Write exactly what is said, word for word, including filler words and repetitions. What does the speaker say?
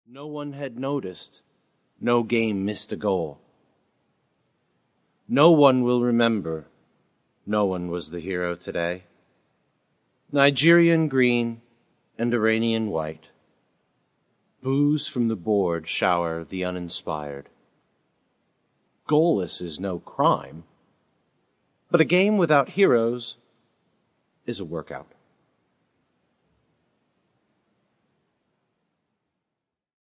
No one had noticed. No game missed a goal. No one will remember. No one was the hero today. Nigerian green and Iranian white. Booze from the board shower the uninspired. Goalless is no crime, but a game without heroes is a workout.